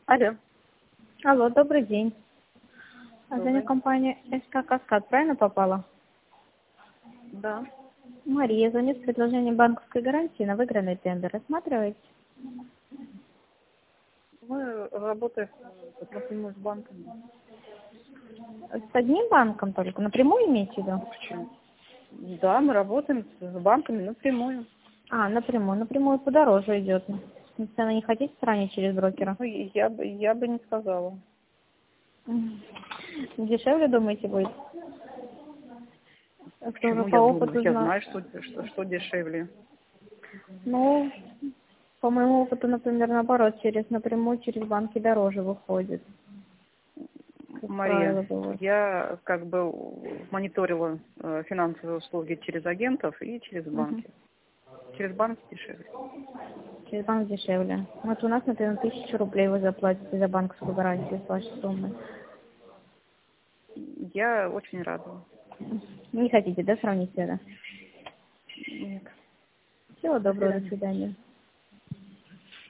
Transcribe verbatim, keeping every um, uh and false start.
Алло. Алло, добрый день. А звоню Добрый. компания СК «Каскад», правильно попала? Да. Мария, звоню с предложением банковской гарантии на выигранный тендер. Рассматриваете? Мы работаем э, напрямую с банками. С одним банком только? Напрямую имеете в виду? Почему? Да, мы работаем с банками напрямую. А, напрямую. Напрямую подороже идет. Цены не хотите сравнить через брокера? Ну, и я бы, я бы не сказала. Мгм. Дешевле, думаете, будет? Это уже Почему по я думаю? опыту Я знаю. знаю, что, что, что дешевле. Ну, по моему опыту, например, наоборот, через напрямую, через банки дороже выходит. Как Мария, правило, бывает. я как бы мониторила э, финансовые услуги через агентов и через Мгм. банки. Через банки дешевле. Через банк дешевле. Вот у нас, например, тысячу рублей вы заплатите за банковскую гарантию с вашей суммы. Я очень рада. Не хотите, да, сравнить это? Нет. Всего До доброго, до свидания. свидания.